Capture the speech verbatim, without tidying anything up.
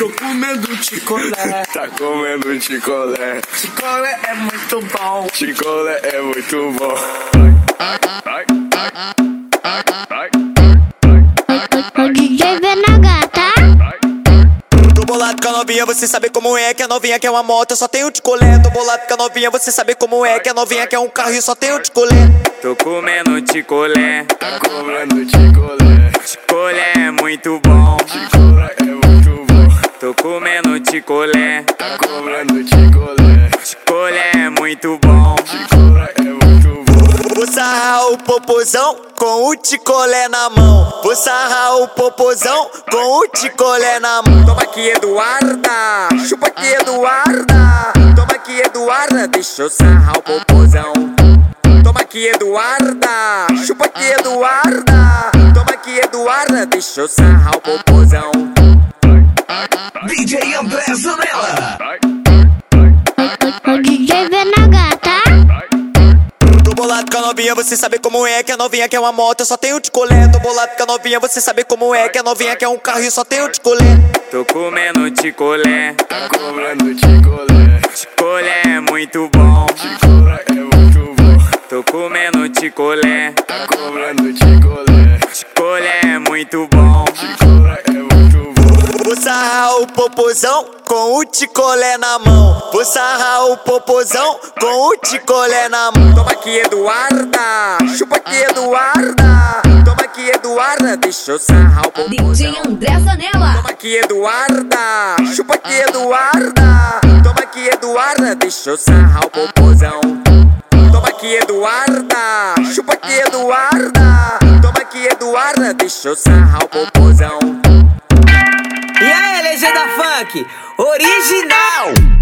Tô comendo chicolé. Tá comendo chicolé. Chicolé é muito bom. Chicolé é muito bom. Vai, vai, vai, vai, vai. O D J B N H, tá? Tô bolado com a novinha, você sabe como é. Que a novinha quer uma moto, eu só tenho chicolé. Tô bolado com a novinha, você sabe como é. Que a novinha quer um carro e eu só tenho chicolé. Tô comendo chicolé. Tá comendo chicolé. Chicolé é muito bom. Chicolé é muito bom. Tô comendo chicolé. Tá comendo chicolé. Chicolé é muito bom. Chicolé é muito bom. Vou sarrar o popozão com o chicolé na mão. Vou sarrar o popozão com o chicolé na mão. Toma aqui, Eduarda. Chupa aqui, Eduarda. Toma aqui, Eduarda. Deixa eu sarrar o popozão. Toma aqui, Eduarda. Chupa aqui, Eduarda. Toma aqui, Eduarda. Deixa eu sarrar o popozão. D J André Zanella. O D J B N H, tá? Tô bolado com a novinha, você sabe como é. Que a novinha quer uma moto, eu só tenho chicolé. Tô bolado com a novinha, você sabe como é. Que a novinha quer um carro e eu só tenho chicolé. Tô comendo chicolé. Tá comendo chicolé. Chicolé é muito bom. Chicolé é muito bom. Tô comendo chicolé. Tá comendo chicolé. Chicolé é muito bom. Chicolé é muito bom. Vou sarrar o popozão com o chicolé na mão. Vou sarrar o popozão com o chicolé na mão. Toma aqui, Eduarda. Chupa aqui, Eduarda. Toma aqui, Eduarda. Deixa eu sarrar o D J popozão. André Zanella. Toma aqui, Eduarda. Chupa aqui, Eduarda. Toma aqui, Eduarda. Deixa eu sarrar o popozão. Toma aqui, Eduarda. Chupa aqui, Eduarda. Toma aqui, Eduarda. Deixa eu sarrar o popozão. E aí, legenda funk, original!